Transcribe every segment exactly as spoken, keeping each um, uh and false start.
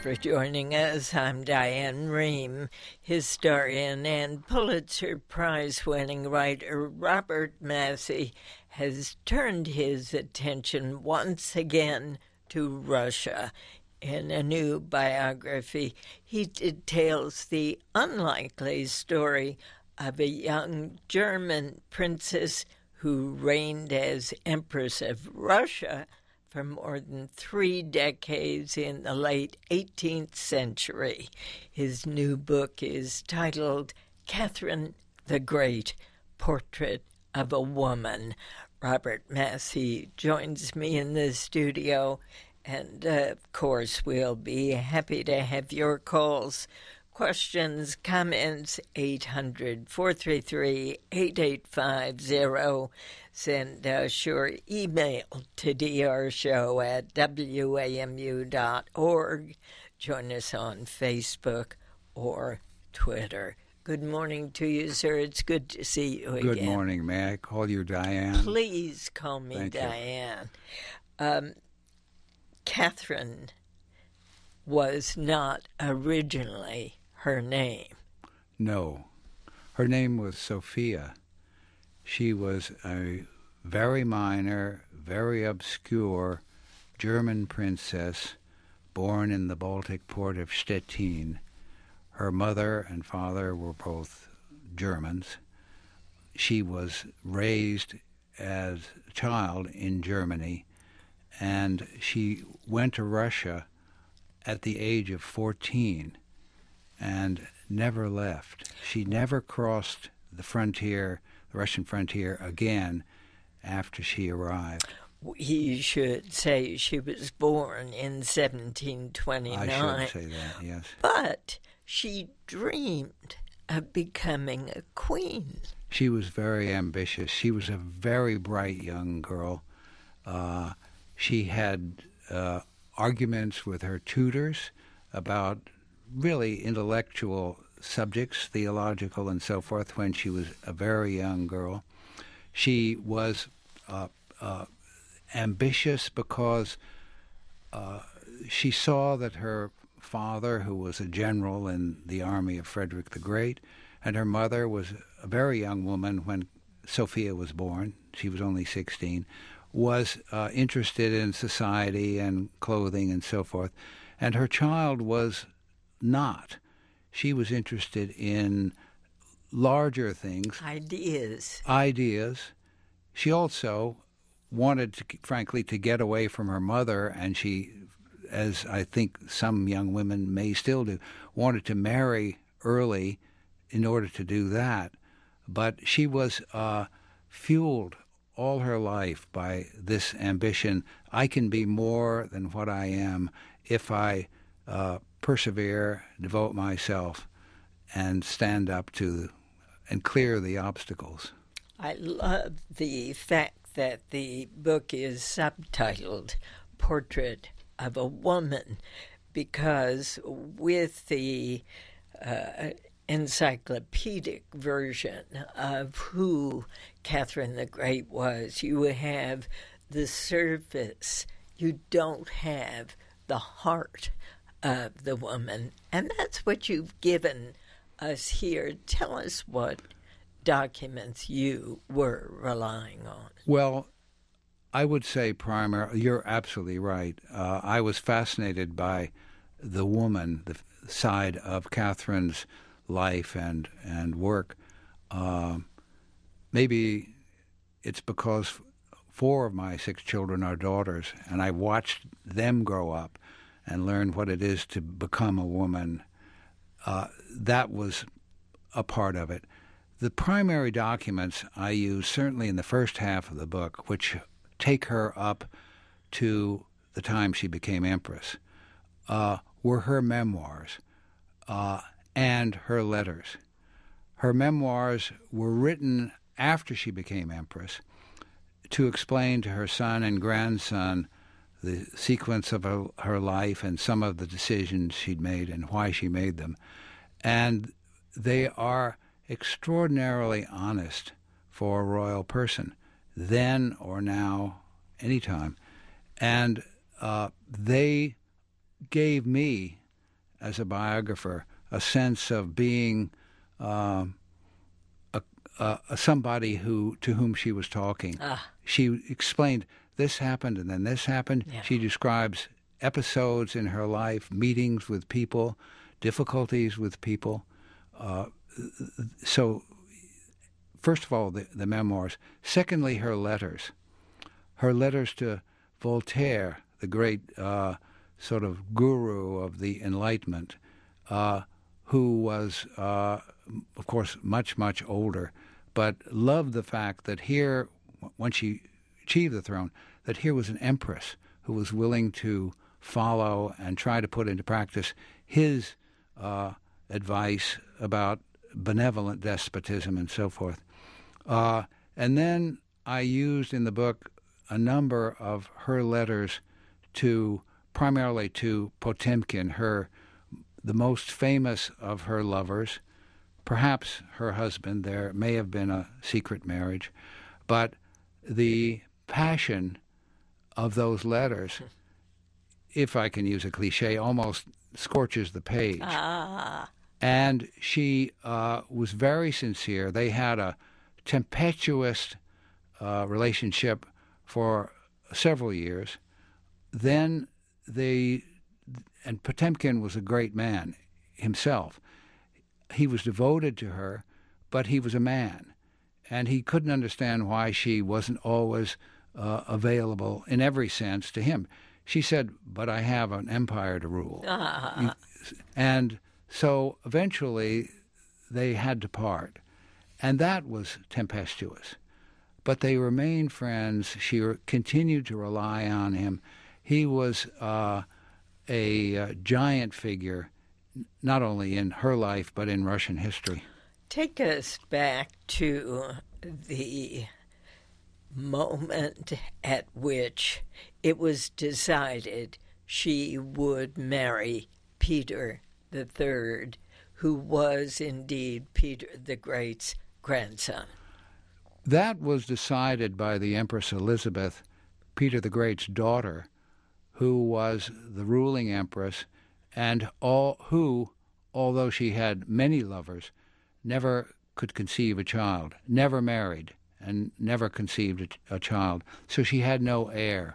for joining us. I'm Diane Rehm. Historian and Pulitzer Prize-winning writer Robert Massie has turned his attention once again to Russia. In a new biography, he details the unlikely story of a young German princess who reigned as Empress of Russia for more than three decades in the late eighteenth century. His new book is titled Catherine the Great, Portrait of a Woman. Robert Massie joins me in the studio, and uh, of course we'll be happy to have your calls. Questions, comments, eight hundred, four three three, eight eight five zero. Send us your email to drshow at w a m u dot org. Join us on Facebook or Twitter. Good morning to you, sir. It's good to see you again. Good morning. May I call you Diane? Please call me Thank Diane. Um, Catherine was not originally her name. No. Her name was Sophia. She was a very minor, very obscure German princess born in the Baltic port of Stettin. Her mother and father were both Germans. She was raised as a child in Germany, and she went to Russia at the age of fourteen and never left. She never crossed the frontier, the Russian frontier, again after she arrived. We should say she was born in seventeen twenty-nine. I should say that, yes. But she dreamed of becoming a queen. She was very ambitious. She was a very bright young girl. Uh, she had uh, arguments with her tutors about really intellectual subjects, theological and so forth, when she was a very young girl. She was uh, uh, ambitious because uh, she saw that her father, who was a general in the army of Frederick the Great, and her mother was a very young woman when Sophia was born. She was only sixteen, was uh, interested in society and clothing and so forth. And her child was not. She was interested in larger things. Ideas. Ideas. She also wanted, to, frankly, to get away from her mother, and she, as I think some young women may still do, wanted to marry early in order to do that. But she was uh, fueled all her life by this ambition. I can be more than what I am if I uh, persevere, devote myself, and stand up to and clear the obstacles. I love the fact that the book is subtitled Portrait of a Woman, because with the uh, encyclopedic version of who Catherine the Great was, you have the surface. You don't have the heart of the woman, and that's what you've given us here. Tell us what documents you were relying on. Well, I would say primarily, you're absolutely right. Uh, I was fascinated by the woman, the side of Catherine's life and, and work. Uh, maybe it's because four of my six children are daughters, and I watched them grow up and learn what it is to become a woman. Uh, that was a part of it. The primary documents I use, certainly in the first half of the book, which take her up to the time she became empress, uh, were her memoirs uh, and her letters. Her memoirs were written after she became empress to explain to her son and grandson the sequence of her, her life and some of the decisions she'd made and why she made them. And they are extraordinarily honest for a royal person, then or now, anytime. And uh, they gave me as a biographer, a sense of being um, a, a, a somebody who to whom she was talking. Ah. She explained this happened and then this happened. Yeah. She describes episodes in her life, meetings with people, difficulties with people. Uh, so, first of all, the, the memoirs. Secondly, her letters. Her letters to Voltaire, the great uh, sort of guru of the Enlightenment, uh, who was, uh, of course, much, much older, but loved the fact that here, when she achieved the throne, that here was an empress who was willing to follow and try to put into practice his uh, advice about benevolent despotism and so forth. Uh, and then I used in the book a number of her letters to, primarily to Potemkin, her the most famous of her lovers, perhaps her husband. There may have been a secret marriage, but the passion of those letters, if I can use a cliche, almost scorches the page. Ah. And she uh, was very sincere. They had a tempestuous uh, relationship for several years. Then they, and Potemkin was a great man himself. He was devoted to her, but he was a man. And he couldn't understand why she wasn't always uh, available in every sense to him. She said, but I have an empire to rule. Ah. And so eventually they had to part. And that was tempestuous. But they remained friends. She re- continued to rely on him. He was uh, a uh, giant figure, not only in her life, but in Russian history. Take us back to the moment at which it was decided she would marry Peter the Third, who was indeed Peter the Great's grandson. That was decided by the Empress Elizabeth, Peter the Great's daughter, who was the ruling empress, and all who, although she had many lovers, never could conceive a child, never married, and never conceived a, a child. So she had no heir.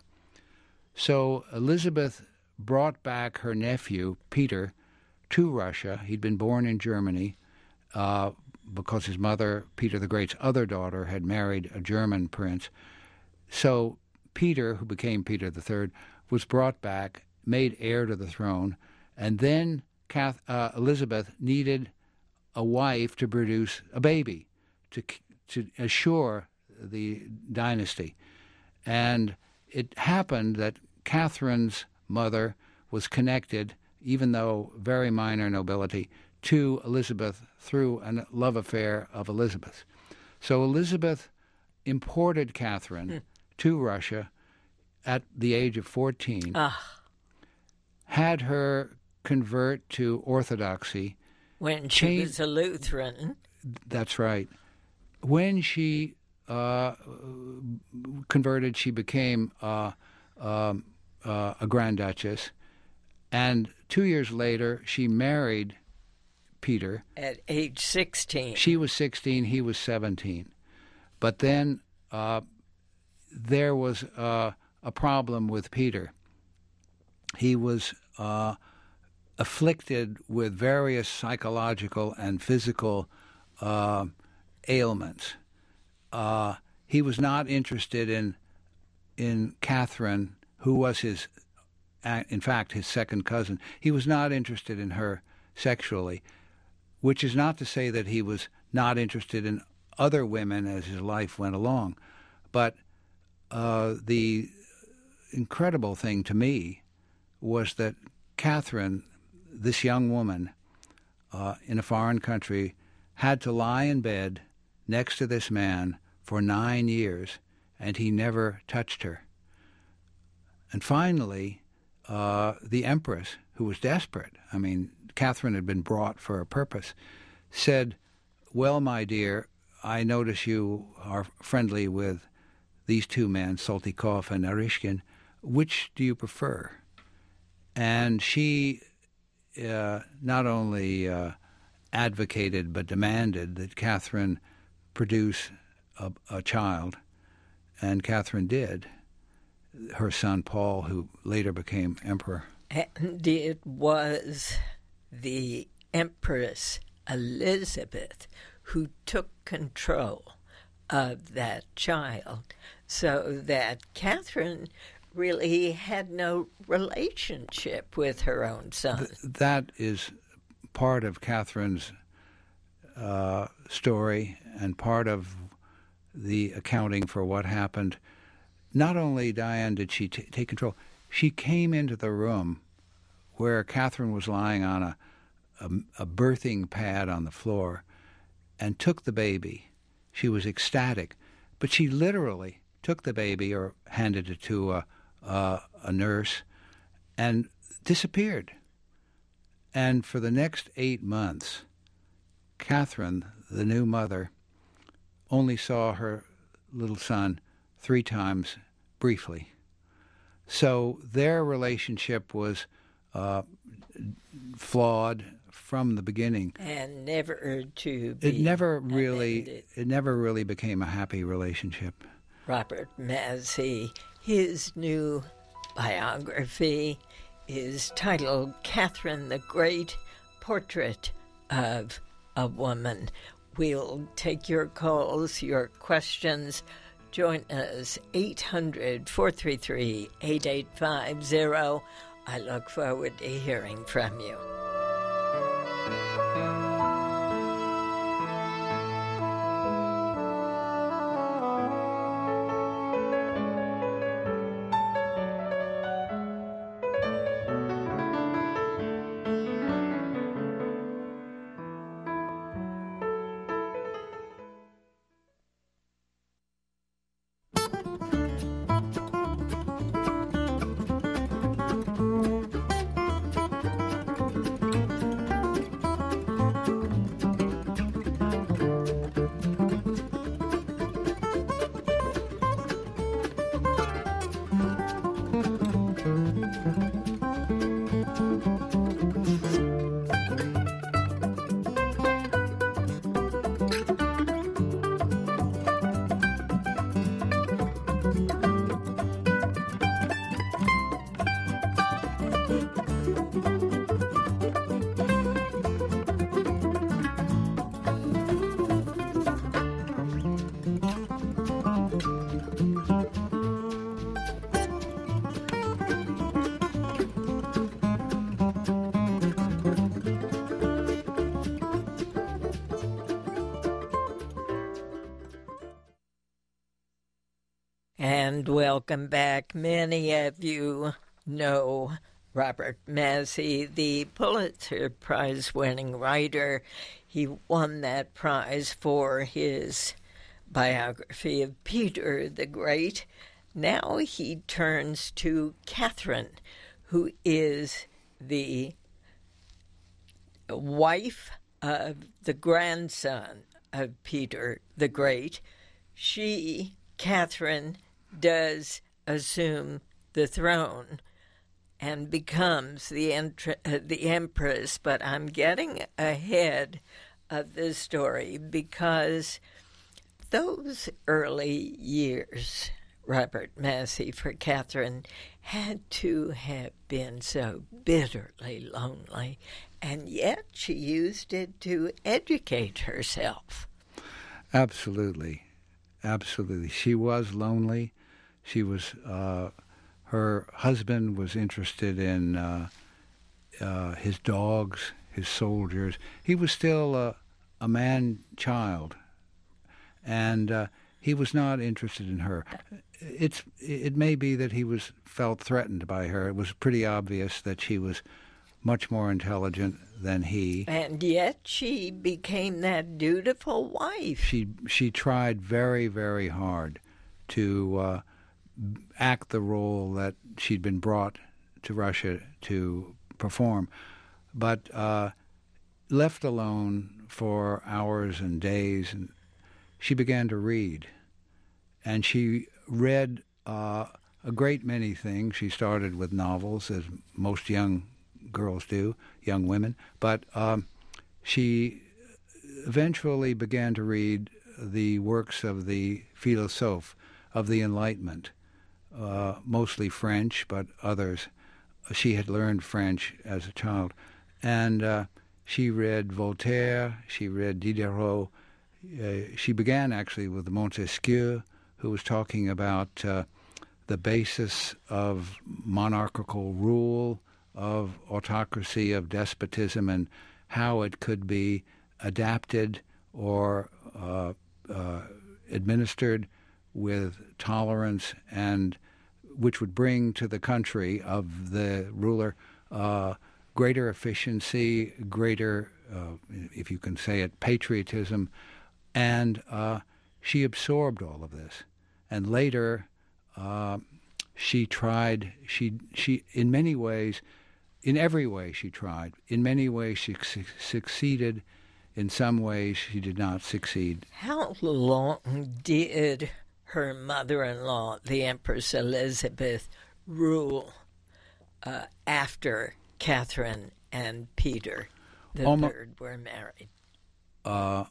So Elizabeth brought back her nephew, Peter, to Russia. He'd been born in Germany, uh, because his mother, Peter the Great's other daughter, had married a German prince. So Peter, who became Peter the Third, was brought back, made heir to the throne, and then Kath, uh, Elizabeth needed a wife to produce a baby, to to assure the dynasty. And it happened that Catherine's mother was connected, even though very minor nobility, to Elizabeth through a love affair of Elizabeth. So Elizabeth imported Catherine hmm. to Russia at the age of fourteen, ah. had her convert to Orthodoxy. When she changed, was a Lutheran. That's right. When she uh, converted, she became uh, um, uh, a Grand Duchess. And two years later, she married Peter. At age sixteen. She was sixteen, he was seventeen. But then uh, there was uh, a problem with Peter. He was uh, afflicted with various psychological and physical uh, ailments. Uh, he was not interested in in Catherine, who was his, in fact, his second cousin. He was not interested in her sexually, which is not to say that he was not interested in other women as his life went along. But uh, the incredible thing to me was that Catherine, this young woman uh, in a foreign country, had to lie in bed next to this man for nine years, and he never touched her. And finally, uh, the Empress, who was desperate, I mean, Catherine had been brought for a purpose, said, well, my dear, I notice you are friendly with these two men, Saltykov and Narishkin. Which do you prefer? And she uh, not only uh, advocated but demanded that Catherine produce a, a child, and Catherine did. Her son Paul, who later became emperor. And it was the Empress Elizabeth who took control of that child, so that Catherine really had no relationship with her own son. Th- that is part of Catherine's uh, story and part of the accounting for what happened. Not only, Diane, did she t- take control, she came into the room where Catherine was lying on a, a, a birthing pad on the floor and took the baby. She was ecstatic, but she literally took the baby or handed it to a, a, a nurse and disappeared. And for the next eight months, Catherine, the new mother, only saw her little son three times briefly. So their relationship was uh, flawed from the beginning, and never to be it never really amended. it never really became a happy relationship. Robert Massie, his new biography is titled Catherine the Great, Portrait of a Woman. We'll take your calls, your questions. Join us, eight hundred, four three three, eight eight five zero. I look forward to hearing from you. And welcome back. Many of you know Robert Massie, the Pulitzer Prize-winning writer. He won that prize for his biography of Peter the Great. Now he turns to Catherine, who is the wife of the grandson of Peter the Great. She, Catherine, does assume the throne and becomes the, entr- uh, the empress, but I'm getting ahead of this story because those early years, Robert Massie, for Catherine, had to have been so bitterly lonely, and yet she used it to educate herself. Absolutely. Absolutely. She was lonely. She was, uh, her husband was interested in uh, uh, his dogs, his soldiers. He was still uh, a man-child, and uh, he was not interested in her. It's It may be that he was felt threatened by her. It was pretty obvious that she was much more intelligent than he. And yet she became that dutiful wife. She she tried very, very hard to uh, act the role that she'd been brought to Russia to perform. But uh, left alone for hours and days, and she began to read. And she read uh, a great many things. She started with novels, as most young girls do, young women. But um, she eventually began to read the works of the philosophes of the Enlightenment, uh, mostly French, but others. She had learned French as a child. And uh, she read Voltaire, she read Diderot. Uh, she began actually with Montesquieu, who was talking about uh, the basis of monarchical rule, of autocracy, of despotism, and how it could be adapted or uh, uh, administered with tolerance, and which would bring to the country of the ruler uh, greater efficiency, greater, uh, if you can say it, patriotism. And uh, she absorbed all of this. And later, uh, she tried, she, she, in many ways, in every way she tried. In many ways she su- succeeded. In some ways she did not succeed. How long did her mother-in-law, the Empress Elizabeth, rule uh, after Catherine and Peter the Almo- Third were married? Uh,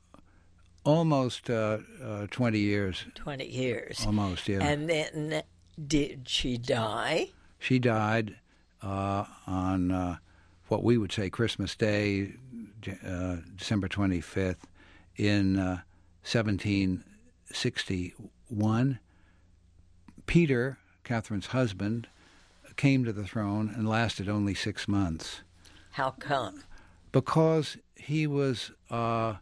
almost uh, uh, twenty years. Twenty years. Almost, yeah. And then did she die? She died uh, on uh, what we would say Christmas Day, uh, December twenty-fifth, in uh, seventeen sixty-one. Peter, Catherine's husband, came to the throne and lasted only six months. How come? Because he was uh,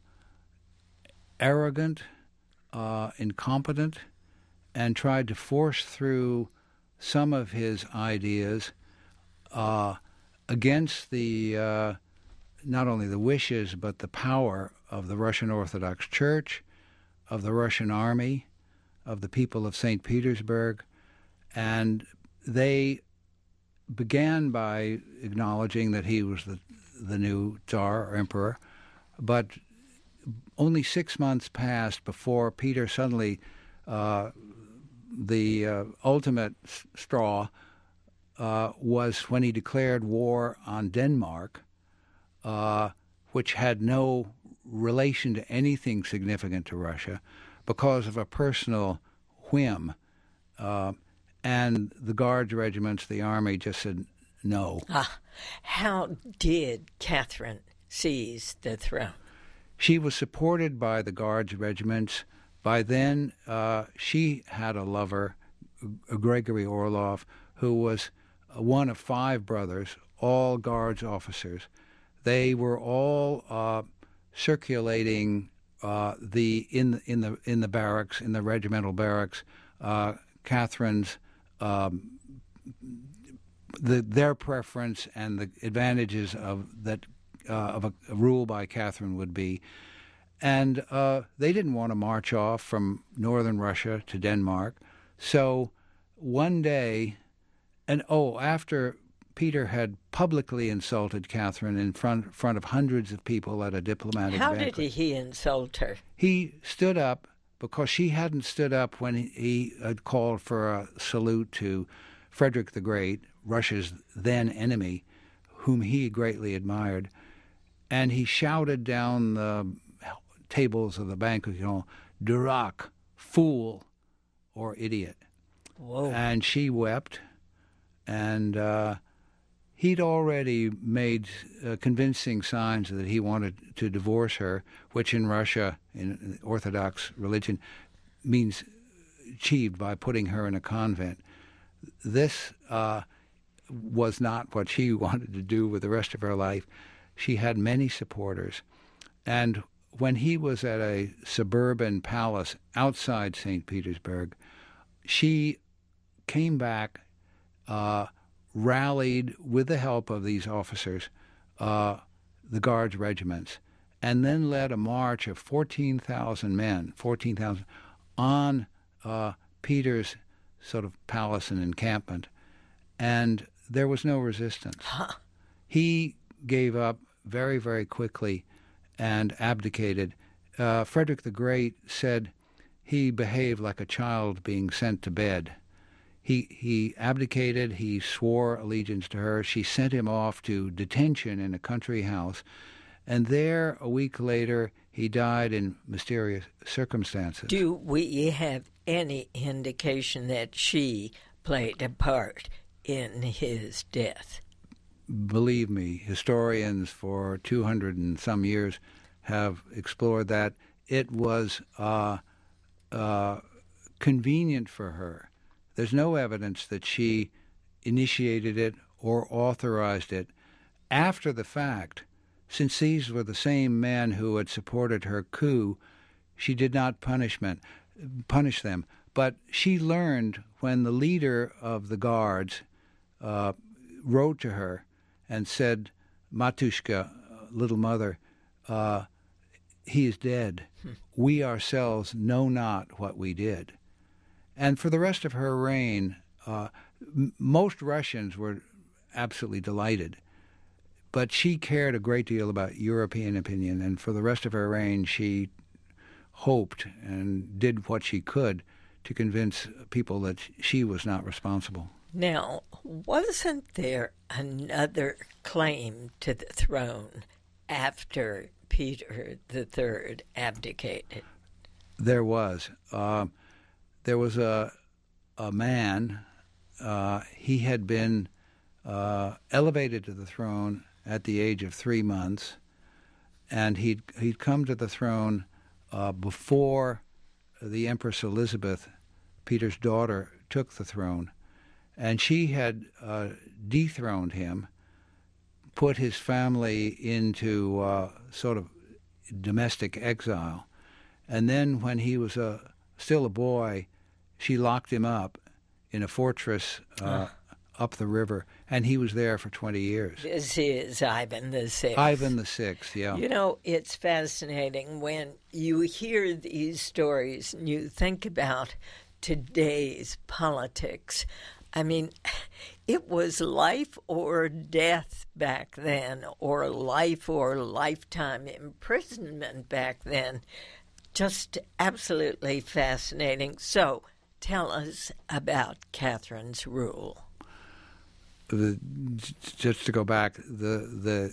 arrogant, uh, incompetent, and tried to force through some of his ideas uh, against the uh, not only the wishes but the power of the Russian Orthodox Church, of the Russian army, of the people of Saint Petersburg, and they began by acknowledging that he was the, the new Tsar or emperor, but only six months passed before Peter suddenly, uh, the uh, ultimate s- straw uh, was when he declared war on Denmark, uh, which had no relation to anything significant to Russia, because of a personal whim. Uh, and the Guards regiments, the army, just said no. Ah, how did Catherine seize the throne? She was supported by the Guards regiments. By then, uh, she had a lover, Gregory Orlov, who was one of five brothers, all Guards officers. They were all uh, circulating uh, the in in the in the barracks, in the regimental barracks, uh, Catherine's um, the their preference and the advantages of that uh, of a, a rule by Catherine would be. And uh, they didn't want to march off from northern Russia to Denmark. So one day, and oh, after Peter had publicly insulted Catherine in front front of hundreds of people at a diplomatic How banquet. did he insult her? He stood up because she hadn't stood up when he, he had called for a salute to Frederick the Great, Russia's then enemy, whom he greatly admired. And he shouted down the tables of the banquet, you know, Durak, fool, or idiot. Whoa. And she wept, and uh, he'd already made uh, convincing signs that he wanted to divorce her, which in Russia, in Orthodox religion, means achieved by putting her in a convent. This uh, was not what she wanted to do with the rest of her life. She had many supporters, and when he was at a suburban palace outside Saint Petersburg, she came back, uh, rallied with the help of these officers, uh, the Guards regiments, and then led a march of fourteen thousand men, fourteen thousand, on uh, Peter's sort of palace and encampment, and there was no resistance. Huh. He gave up very, very quickly and abdicated. Uh, Frederick the Great said he behaved like a child being sent to bed. He he abdicated. He swore allegiance to her. She sent him off to detention in a country house, and there, a week later, he died in mysterious circumstances. Do we have any indication that she played a part in his death? Believe me, historians for two hundred and some years have explored that. It was uh, uh, convenient for her. There's no evidence that she initiated it or authorized it after the fact. Since these were the same men who had supported her coup, she did not punishment, punish them. But she learned when the leader of the guards uh, wrote to her and said, Matushka, little mother, uh, he is dead. Hmm. We ourselves know not what we did. And for the rest of her reign, uh, m- most Russians were absolutely delighted. But she cared a great deal about European opinion, and for the rest of her reign, she hoped and did what she could to convince people that she was not responsible. Now, wasn't there another claim to the throne after Peter the Third abdicated? There was. Uh, there was a a man. Uh, he had been uh, elevated to the throne at the age of three months, and he'd he'd come to the throne uh, before the Empress Elizabeth, Peter's daughter, took the throne, and she had uh, dethroned him, put his family into uh, sort of domestic exile, and then when he was a, still a boy, she locked him up in a fortress uh, uh. up the river, and he was there for twenty years. This is Ivan the Sixth. Ivan the Sixth, yeah. You know, it's fascinating when you hear these stories and you think about today's politics. I mean, it was life or death back then, or life or lifetime imprisonment back then. Just absolutely fascinating. So, tell us about Catherine's rule. The, just to go back, the the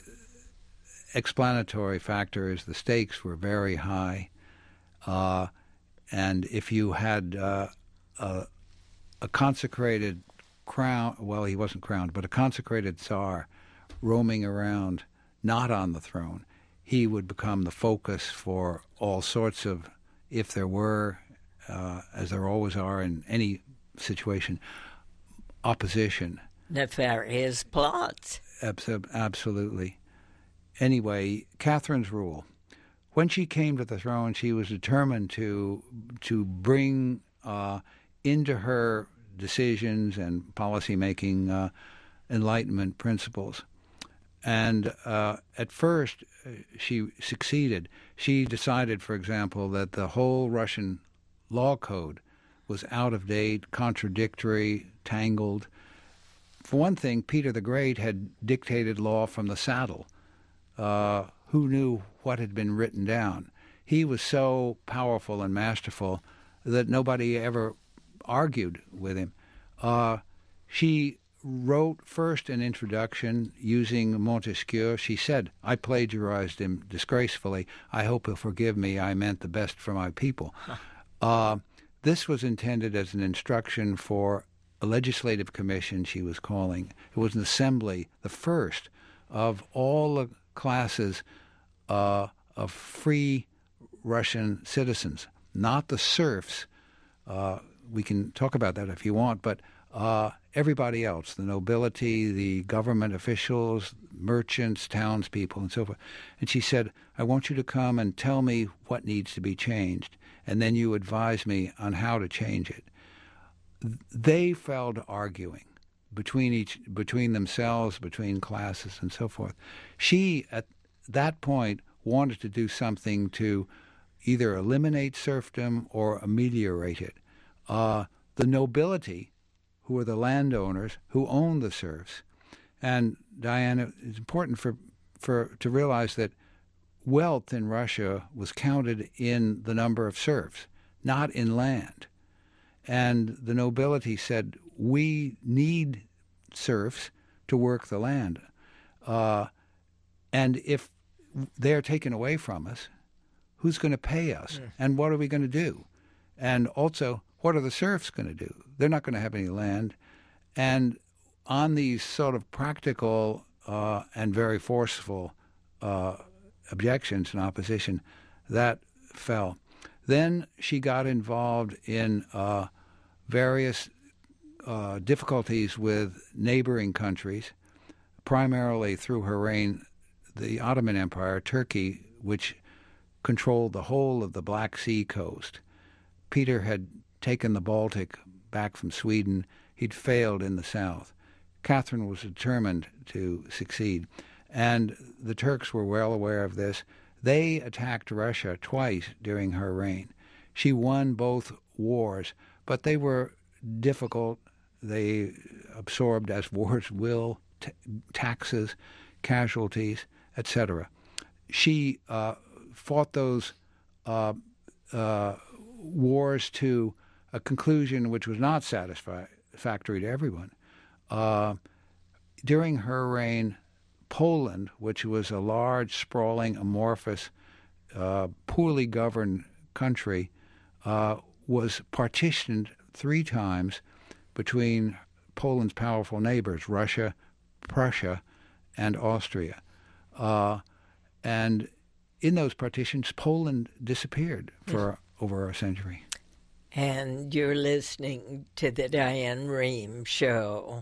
explanatory factor is the stakes were very high, uh, and if you had uh, a, a consecrated crown, well, he wasn't crowned, but a consecrated Tsar roaming around, not on the throne, he would become the focus for all sorts of, if there were, uh, as there always are in any situation, opposition. Nefarious plots. Abs- absolutely. Anyway, Catherine's rule. When she came to the throne, she was determined to to bring uh, into her decisions and policy-making uh, Enlightenment principles. And uh, at first, uh, she succeeded. She decided, for example, that the whole Russian law code was out of date, contradictory, tangled. For one thing, Peter the Great had dictated law from the saddle. Uh, who knew what had been written down? He was so powerful and masterful that nobody ever argued with him. Uh, she wrote first an introduction using Montesquieu. She said, I plagiarized him disgracefully. I hope he'll forgive me. I meant the best for my people. Huh. Uh, this was intended as an instruction for a legislative commission, she was calling. It was an assembly, the first of all the classes uh, of free Russian citizens, not the serfs. Uh, we can talk about that if you want, but uh, everybody else, the nobility, the government officials, merchants, townspeople, and so forth. And she said, I want you to come and tell me what needs to be changed, and then you advise me on how to change it. They fell to arguing between each, between themselves, between classes, and so forth. She, at that point, wanted to do something to either eliminate serfdom or ameliorate it. Uh, the nobility, who were the landowners, who owned the serfs, and Diana, it's important for for to realize that wealth in Russia was counted in the number of serfs, not in land. and the nobility said, we need serfs to work the land. Uh, and if they're taken away from us, who's going to pay us? Mm. And what are we going to do? And also, what are the serfs going to do? They're not going to have any land. And on these sort of practical uh, and very forceful uh, objections and opposition, that fell. Then she got involved in uh, various uh, difficulties with neighboring countries, primarily through her reign, the Ottoman Empire, Turkey, which controlled the whole of the Black Sea coast. Peter had taken the Baltic back from Sweden. He'd failed in the south. Catherine was determined to succeed, and the Turks were well aware of this. They attacked Russia twice during her reign. She won both wars, but they were difficult. They absorbed, as wars will, t- taxes, casualties, et cetera. She uh, fought those uh, uh, wars to a conclusion which was not satisfactory to everyone. Uh, during her reign, Poland, which was a large, sprawling, amorphous, uh, poorly governed country, uh, was partitioned three times between Poland's powerful neighbors, Russia, Prussia, and Austria. Uh, and in those partitions, Poland disappeared for yes. over a century. And you're listening to the Diane Rehm Show.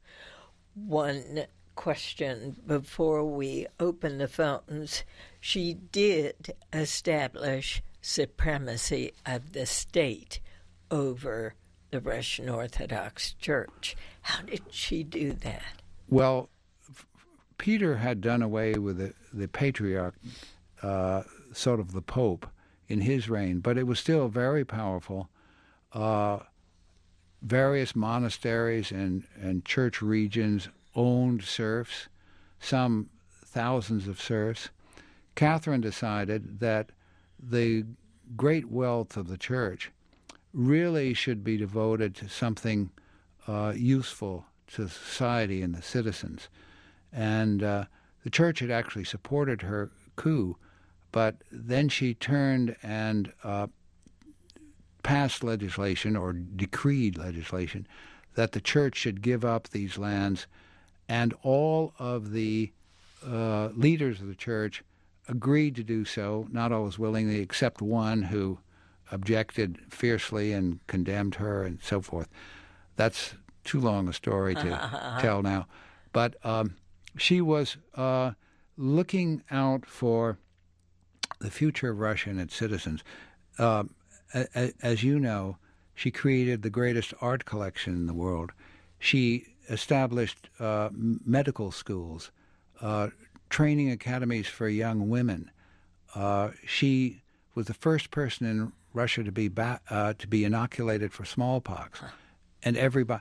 One question before we open the phones. She did establish supremacy of the state over the Russian Orthodox Church. How did she do that? Well, f- Peter had done away with the, the patriarch, uh, sort of the Pope, in his reign, but it was still very powerful. Uh, various monasteries and, and church regions owned serfs, some thousands of serfs. Catherine decided that the great wealth of the church really should be devoted to something uh, useful to society and the citizens. And uh, the church had actually supported her coup, but then she turned and uh, passed legislation or decreed legislation that the church should give up these lands, and all of the uh, leaders of the church agreed to do so, not always willingly, except one who objected fiercely and condemned her and so forth. That's too long a story to tell now. But um, she was uh, looking out for the future of Russia and its citizens. Uh, a- as you know, she created the greatest art collection in the world. She established uh, medical schools, uh, training academies for young women. Uh, she was the first person in Russia to be ba- uh, to be inoculated for smallpox, huh. and everybody,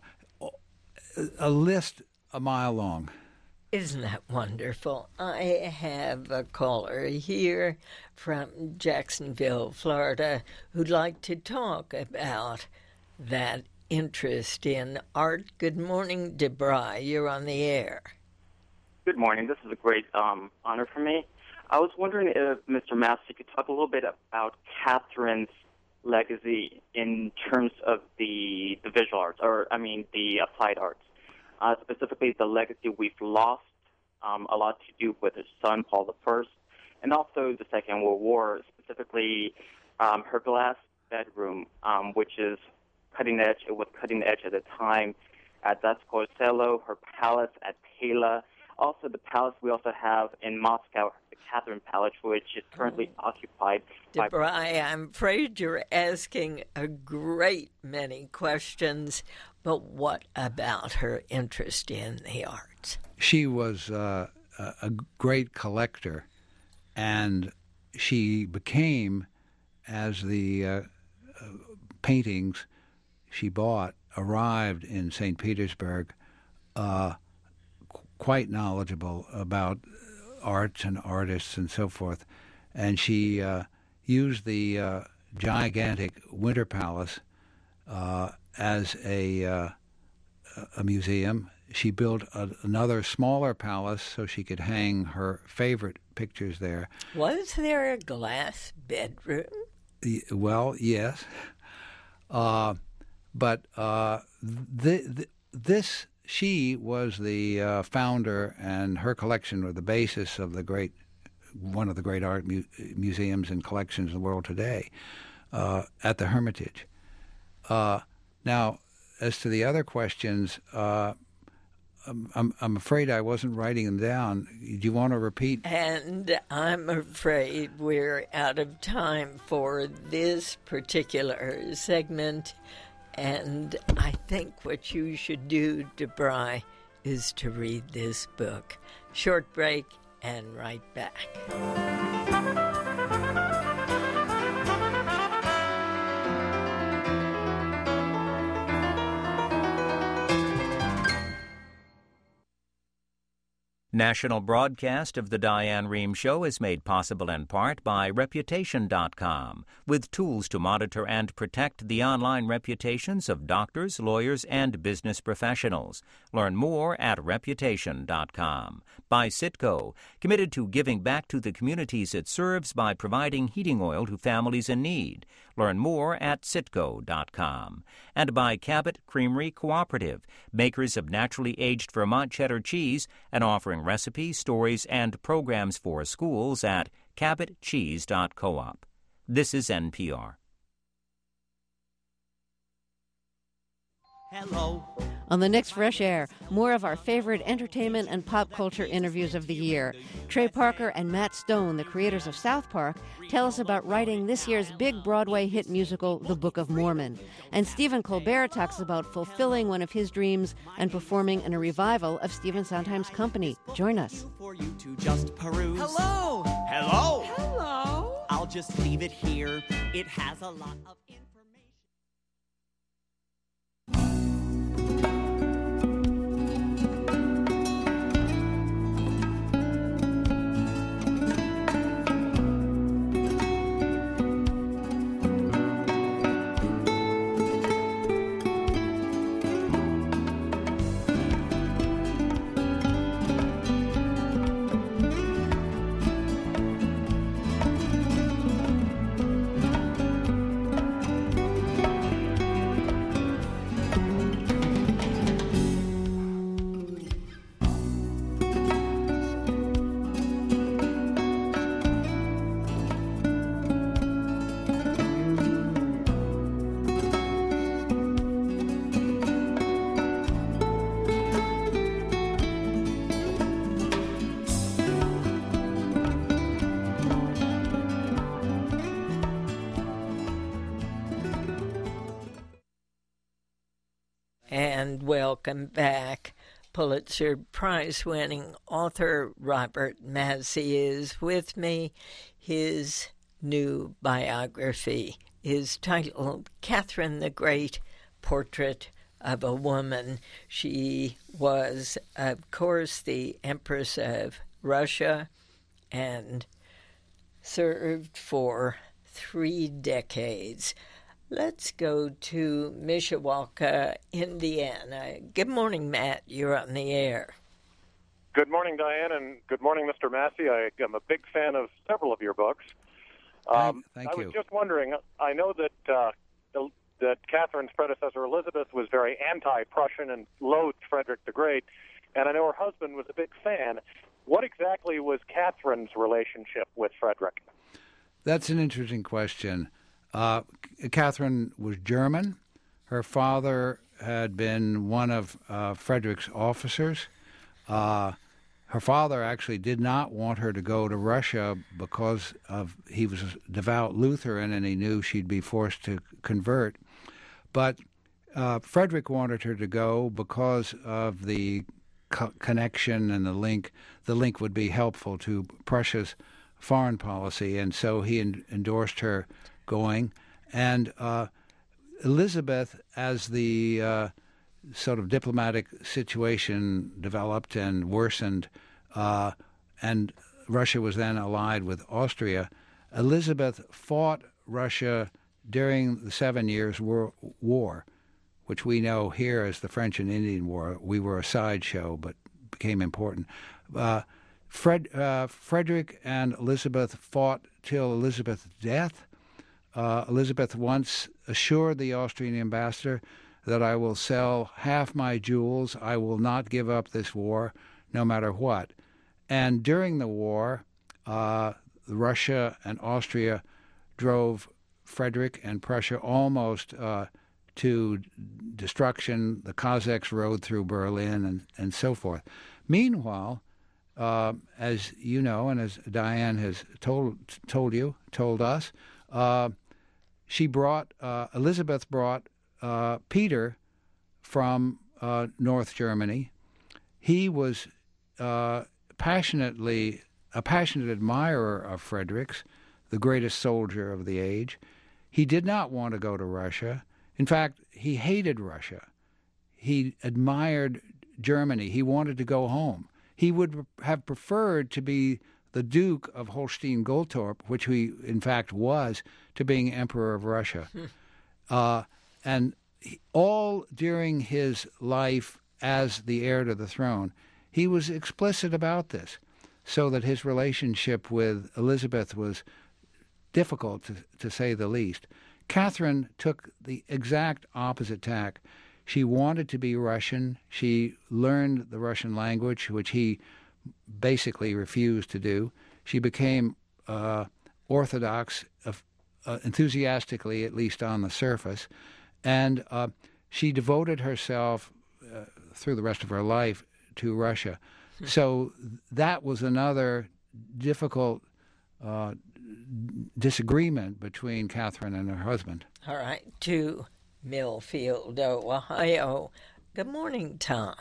a list a mile long. Isn't that wonderful? I have a caller here from Jacksonville, Florida, who'd like to talk about that interest in art. Good morning, Debray. You're on the air. Good morning. This is a great um, honor for me. I was wondering if Mister Massey could talk a little bit about Catherine's legacy in terms of the, the visual arts, or I mean the applied arts. Uh, specifically, the legacy we've lost, um, a lot to do with his son, Paul the First, and also the Second World War, specifically um, her glass bedroom, um, which is cutting edge. It was cutting edge at the time at Zaskorcello, her palace at Pela, also the palace we also have in Moscow, the Catherine Palace, which is currently oh. occupied by... Debray, I'm afraid you're asking a great many questions, but what about her interest in the arts? She was uh, a great collector, and she became, as the uh, uh, paintings she bought arrived in Saint Petersburg, uh, qu- quite knowledgeable about arts and artists and so forth. And she uh, used the uh, gigantic Winter Palace uh, as a uh, a museum. She built a, another smaller palace so she could hang her favorite pictures there. Was there a glass bedroom? Well, yes. Uh, but uh, th- th- this, she was the uh, founder, and her collection was the basis of the great, one of the great art mu- museums and collections in the world today, uh, at the Hermitage. Uh, now, as to the other questions, uh, I'm, I'm afraid I wasn't writing them down. Do you want to repeat? And I'm afraid we're out of time for this particular segment. And I think what you should do, DeBry, is to read this book. Short break and right back. National broadcast of the Diane Rehm Show is made possible in part by Reputation dot com, with tools to monitor and protect the online reputations of doctors, lawyers, and business professionals. Learn more at Reputation dot com. By Citgo, committed to giving back to the communities it serves by providing heating oil to families in need. Learn more at Citgo dot com. And by Cabot Creamery Cooperative, makers of naturally aged Vermont cheddar cheese and offering recipes, stories, and programs for schools at cabot cheese dot coop. This is N P R. Hello. On the next Fresh Air, more of our favorite entertainment and pop culture interviews of the year. Trey Parker and Matt Stone, the creators of South Park, tell us about writing this year's big Broadway hit musical, The Book of Mormon. And Stephen Colbert talks about fulfilling one of his dreams and performing in a revival of Stephen Sondheim's Company. Join us. For you to just peruse. Hello. Hello. Hello. I'll just leave it here. It has a lot of information. And welcome back. Pulitzer Prize-winning author Robert Massey is with me. His new biography is titled Catherine the Great, Portrait of a Woman. She was, of course, the Empress of Russia and served for three decades. Let's go to Mishawaka, Indiana. Good morning, Matt. You're on the air. Good morning, Diane, and good morning, Mister Massey. I am a big fan of several of your books. Um, Thank I you. was just wondering, I know that uh, that Catherine's predecessor, Elizabeth, was very anti-Prussian and loathed Frederick the Great, and I know her husband was a big fan. What exactly was Catherine's relationship with Frederick? That's an interesting question. Uh, Catherine was German. Her father had been one of uh, Frederick's officers. Uh, her father actually did not want her to go to Russia because of he was a devout Lutheran and he knew she'd be forced to convert. But uh, Frederick wanted her to go because of the co- connection and the link. The link would be helpful to Prussia's foreign policy, and so he en- endorsed her going. And uh, Elizabeth, as the uh, sort of diplomatic situation developed and worsened, uh, and Russia was then allied with Austria, Elizabeth fought Russia during the Seven Years' War, War, which we know here as the French and Indian War, we were a sideshow, but became important. Uh, Fred, uh, Frederick and Elizabeth fought till Elizabeth's death. Uh, Elizabeth once assured the Austrian ambassador that I will sell half my jewels. I will not give up this war, no matter what. And during the war, uh, Russia and Austria drove Frederick and Prussia almost uh, to destruction. The Cossacks rode through Berlin and, and so forth. Meanwhile, uh, as you know, and as Diane has told told you, told us, uh, she brought, uh, Elizabeth brought uh, Peter from uh, North Germany. He was uh, passionately, a passionate admirer of Frederick's, the greatest soldier of the age. He did not want to go to Russia. In fact, he hated Russia. He admired Germany. He wanted to go home. He would have preferred to be the Duke of Holstein-Gottorp, which he, in fact, was, to being Emperor of Russia. uh, and he, all during his life as the heir to the throne, he was explicit about this, so that his relationship with Elizabeth was difficult, to, to say the least. Catherine took the exact opposite tack. She wanted to be Russian. She learned the Russian language, which he basically refused to do. She became uh, Orthodox, uh, uh, enthusiastically, at least on the surface, and uh, she devoted herself uh, through the rest of her life to Russia. So that was another difficult uh, disagreement between Catherine and her husband. All right, to Millfield, Ohio. Good morning, Tom.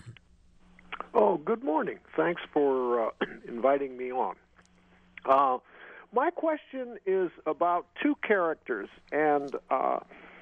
Oh, good morning. Thanks for uh, inviting me on. Uh, my question is about two characters, and uh,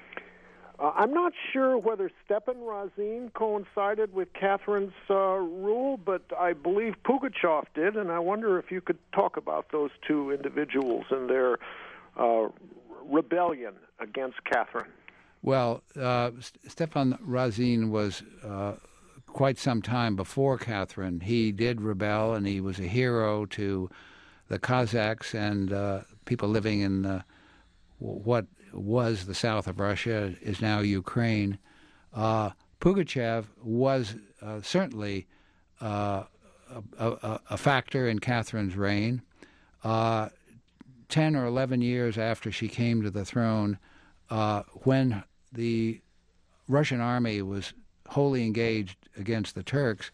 uh, I'm not sure whether Stepan Razin coincided with Catherine's uh, rule, but I believe Pugachev did, and I wonder if you could talk about those two individuals and their uh, rebellion against Catherine. Well, uh, Stepan Razin was uh, quite some time before Catherine. He did rebel, and he was a hero to the Cossacks and uh, people living in the, what was the south of Russia, is now Ukraine. Uh, Pugachev was uh, certainly uh, a, a, a factor in Catherine's reign. Uh, ten or eleven years after she came to the throne, uh, when the Russian army was wholly engaged against the Turks,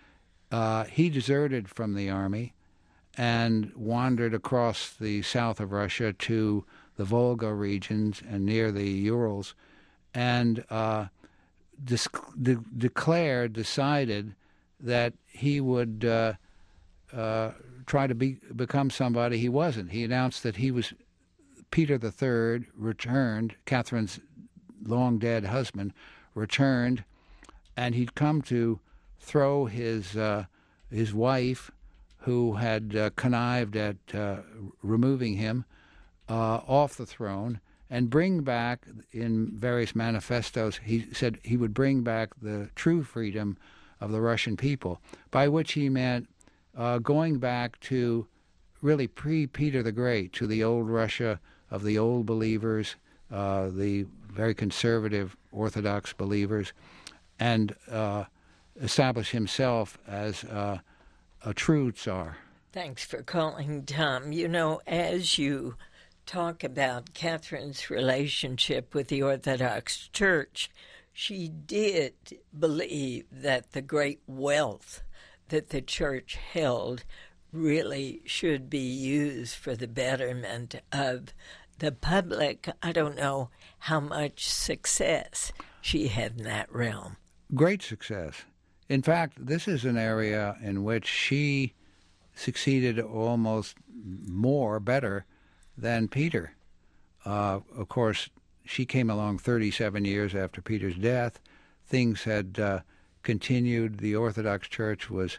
uh, he deserted from the army and wandered across the south of Russia to the Volga regions and near the Urals, and uh, dis- de- declared, decided that he would uh, uh, try to be, become somebody he wasn't. He announced that he was Peter the Third, returned, Catherine's long-dead husband, returned, and he'd come to throw his uh, his wife, who had uh, connived at uh, removing him, uh, off the throne, and bring back, in various manifestos, he said he would bring back the true freedom of the Russian people, by which he meant uh, going back to really pre-Peter the Great, to the old Russia of the old believers, uh, the very conservative Orthodox believers, and uh, establish himself as uh, a true Tsar. Thanks for calling, Tom. You know, as you talk about Catherine's relationship with the Orthodox Church, she did believe that the great wealth that the Church held really should be used for the betterment of the public. I don't know how much success she had in that realm. Great success. In fact, this is an area in which she succeeded almost more, better, than Peter. Uh, of course, she came along thirty-seven years after Peter's death. Things had uh, continued. The Orthodox Church was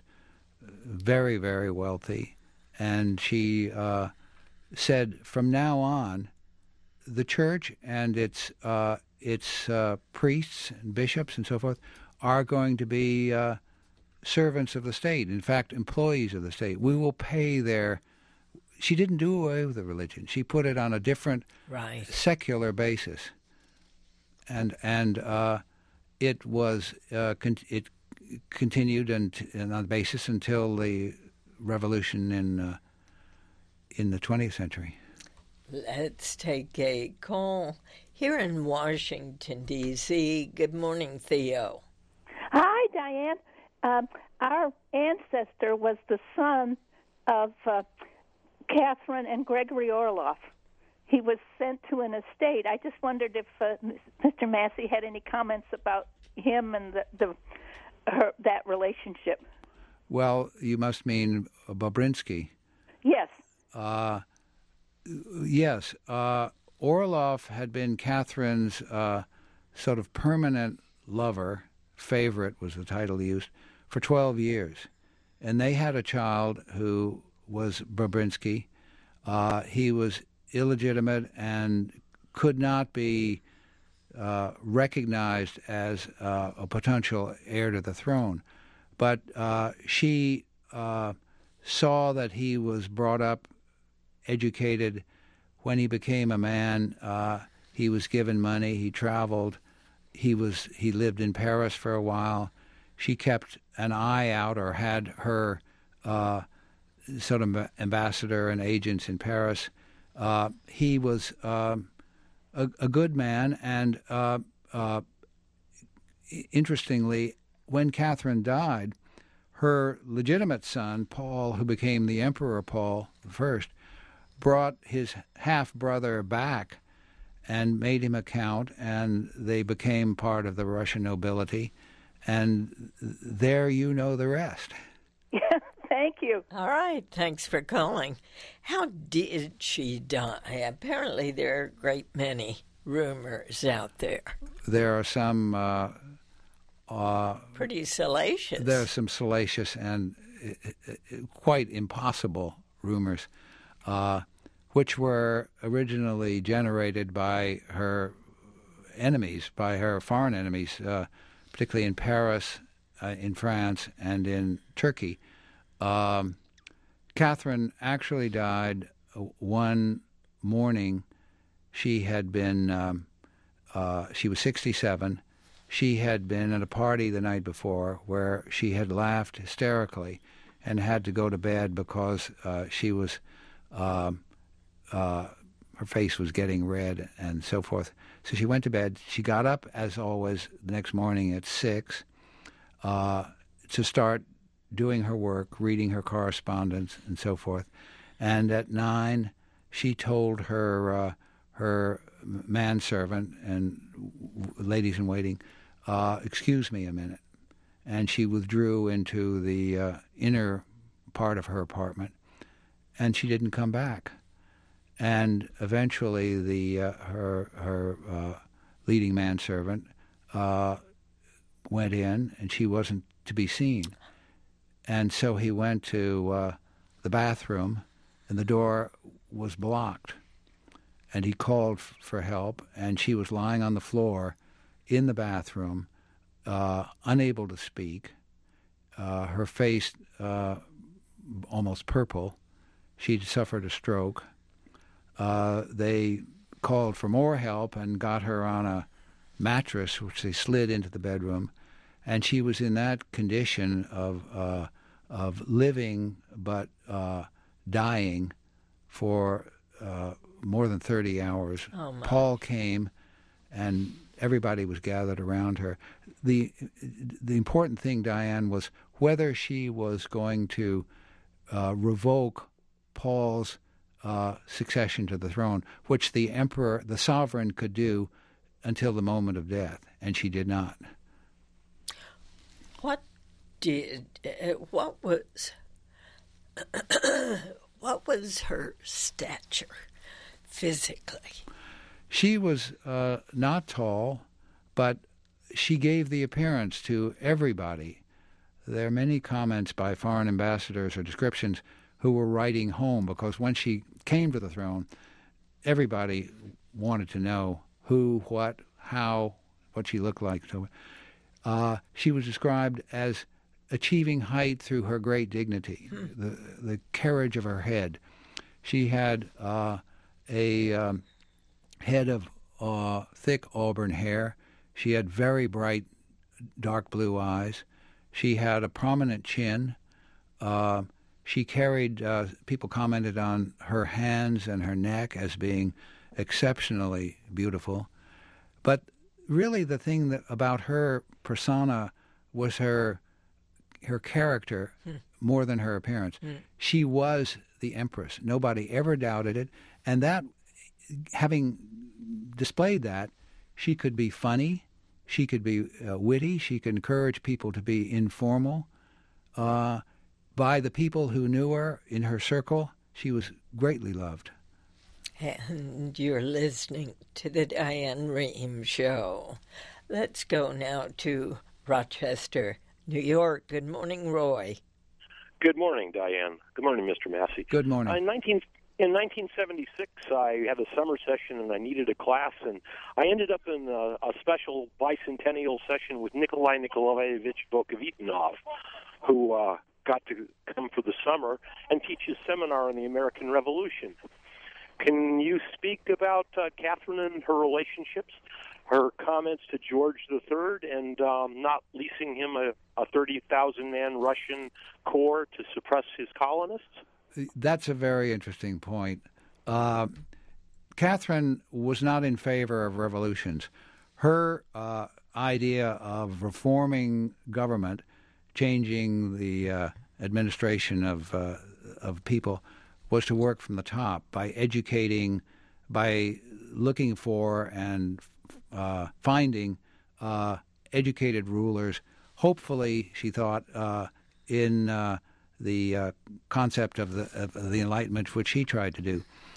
very, very wealthy. And she uh, said, from now on, the church and its uh, its uh, priests and bishops and so forth are going to be uh, servants of the state. In fact, employees of the state. We will pay their. She didn't do away with the religion. She put it on a different right. secular basis, and and uh, it was uh, con- it continued and, and on the basis until the revolution in uh, in the twentieth century. Let's take a call here in Washington, D C Good morning, Theo. Hi, Diane. Um, our ancestor was the son of uh, Catherine and Gregory Orloff. He was sent to an estate. I just wondered if uh, Mister Massey had any comments about him and the, the her, that relationship. Well, you must mean Bobrinsky. Yes. Uh, yes. Uh, Orloff had been Catherine's uh, sort of permanent lover, favorite was the title he used, for twelve years. And they had a child who was Bobrinsky. Uh, he was illegitimate and could not be uh, recognized as uh, a potential heir to the throne. But uh, she uh, saw that he was brought up, educated. When he became a man, uh, he was given money. He traveled. He was he lived in Paris for a while. She kept an eye out, or had her uh, sort of ambassador and agents in Paris. Uh, he was uh, a, a good man, and uh, uh, interestingly, when Catherine died, her legitimate son, Paul, who became the Emperor Paul the First, brought his half-brother back and made him a count, and they became part of the Russian nobility. And there you know the rest. Thank you. All right, thanks for calling. How did she die? Apparently there are a great many rumors out there. There are some... Uh, uh, Pretty salacious. There are some salacious and uh, quite impossible rumors, uh, which were originally generated by her enemies, by her foreign enemies, uh, particularly in Paris, uh, in France, and in Turkey. Um, Catherine actually died one morning. She had been, um, uh, she was sixty-seven. She had been at a party the night before where she had laughed hysterically and had to go to bed because uh, she was, uh, uh, her face was getting red and so forth. So she went to bed. She got up, as always, the next morning at six uh, to start doing her work, reading her correspondence and so forth. And at nine, she told her uh, her manservant and ladies in waiting, uh, excuse me a minute. And she withdrew into the uh, inner part of her apartment, and she didn't come back. And eventually, the uh, her her uh, leading manservant uh, went in, and she wasn't to be seen. And so he went to uh, the bathroom, and the door was blocked. And he called f- for help, and she was lying on the floor in the bathroom, uh, unable to speak, uh, her face uh, almost purple. She'd suffered a stroke. Uh, they called for more help and got her on a mattress, which they slid into the bedroom. And she was in that condition of uh, of living but uh, dying for uh, more than thirty hours. Oh, my. Paul came, and everybody was gathered around her. The the important thing, Diane, was whether she was going to uh, revoke Paul's uh, succession to the throne, which the emperor, the sovereign, could do until the moment of death, and she did not. What did, uh, what was, what was her stature physically? She was uh, not tall, but she gave the appearance to everybody. There are many comments by foreign ambassadors or descriptions who were writing home, because when she came to the throne, everybody wanted to know who, what, how, what she looked like. So, uh, she was described as achieving height through her great dignity, hmm. the the carriage of her head. She had uh, a um, head of uh, thick auburn hair. She had very bright, dark blue eyes. She had a prominent chin. Uh, she carried, uh, people commented on her hands and her neck as being exceptionally beautiful. But really the thing that about her persona was her her character hmm. more than her appearance. Hmm. She was the Empress. Nobody ever doubted it. And that, having displayed that, she could be funny, she could be uh, witty, she could encourage people to be informal. Uh, by the people who knew her in her circle, she was greatly loved. And you're listening to the Diane Rehm Show. Let's go now to Rochester, New York. Good morning, Roy. Good morning, Diane. Good morning, Mister Massey. Good morning. Uh, in, nineteen, in nineteen seventy-six, I had a summer session and I needed a class, and I ended up in a, a special bicentennial session with Nikolai Nikolaevich Bokovitinov, who uh, got to come for the summer and teach his seminar on the American Revolution. Can you speak about uh, Catherine and her relationships, her comments to George the Third, and um, not leasing him a, a thirty thousand man Russian corps to suppress his colonists? That's a very interesting point. Uh, Catherine was not in favor of revolutions. Her uh, idea of reforming government, changing the uh, administration of uh, of people, was to work from the top by educating, by looking for and uh, finding uh, educated rulers. Hopefully, she thought, uh, in uh, the uh, concept of the of the Enlightenment, which he tried to do.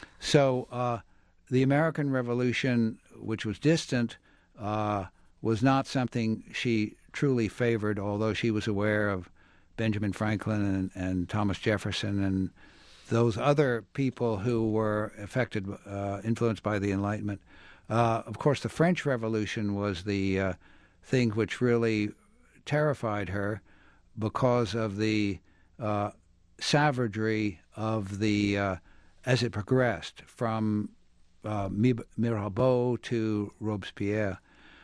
So uh, the American Revolution, which was distant, uh, was not something she truly favored, although she was aware of Benjamin Franklin and, and Thomas Jefferson and those other people who were affected, uh, influenced by the Enlightenment. Uh, of course, the French Revolution was the uh, thing which really terrified her because of the uh, savagery of the, uh, as it progressed from uh, Mirabeau to Robespierre.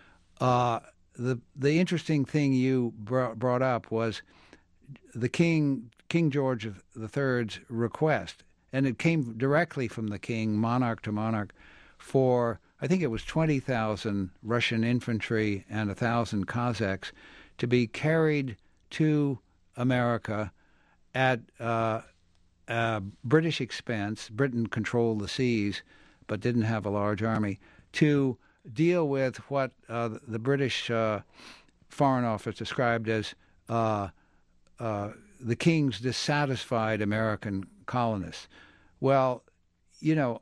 Uh, the the interesting thing you brought, brought up was the king, King George the Third's request, and it came directly from the king, monarch to monarch, for I think it was twenty thousand Russian infantry and one thousand Cossacks to be carried to America at uh, uh, British expense. Britain controlled the seas but didn't have a large army, to deal with what uh, the British uh, Foreign Office described as uh, uh, the king's dissatisfied American colonists. Well, you know,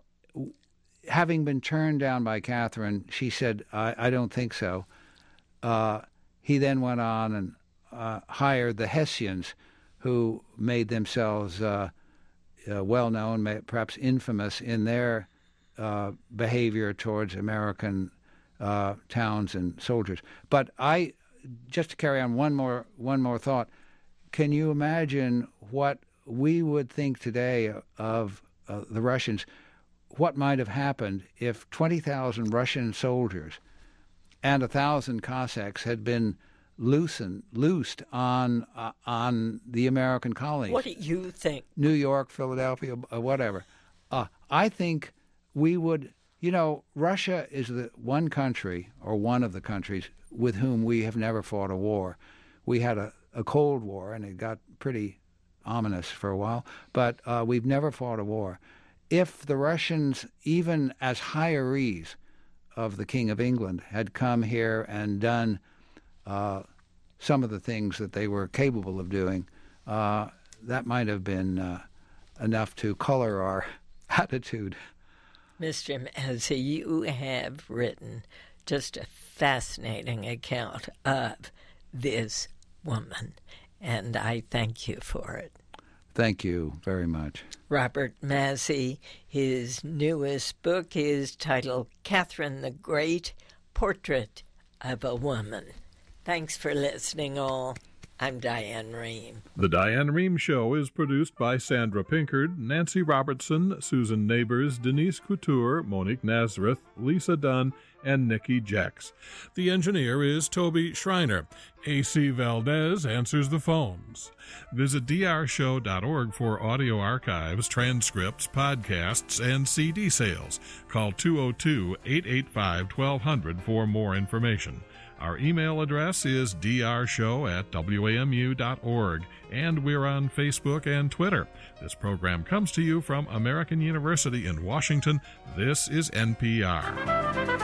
having been turned down by Catherine, she said, I, I don't think so. Uh, he then went on and uh, hired the Hessians, who made themselves uh, uh, well-known, perhaps infamous, in their uh, behavior towards American uh, towns and soldiers. But I, just to carry on one more one more thought, can you imagine what we would think today of uh, the Russians? What might have happened if twenty thousand Russian soldiers and one thousand Cossacks had been loosened, loosed on uh, on the American colonies? What do you think? New York, Philadelphia, uh, whatever. Uh, I think we would, you know, Russia is the one country, or one of the countries, with whom we have never fought a war. We had a, a Cold War, and it got pretty ominous for a while, but uh, we've never fought a war. If the Russians, even as hirees of the King of England, had come here and done uh, some of the things that they were capable of doing, uh, that might have been uh, enough to color our attitude. Mister Massey, you have written just a fascinating account of this woman, and I thank you for it. Thank you very much. Robert Massey, his newest book is titled Catherine the Great, Portrait of a Woman. Thanks for listening, all. I'm Diane Rehm. The Diane Rehm Show is produced by Sandra Pinkard, Nancy Robertson, Susan Neighbors, Denise Couture, Monique Nazareth, Lisa Dunn, and Nikki Jex. The engineer is Toby Schreiner. A C Valdez answers the phones. Visit d r show dot org for audio archives, transcripts, podcasts, and C D sales. Call two oh two, eight eight five, twelve hundred for more information. Our email address is d r show at w a m u dot org, and we're on Facebook and Twitter. This program comes to you from American University in Washington. This is N P R.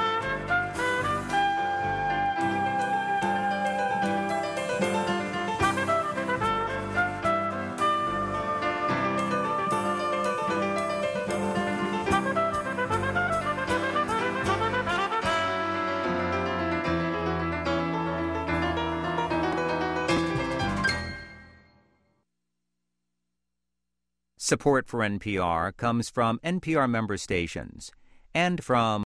Support for N P R comes from N P R member stations and from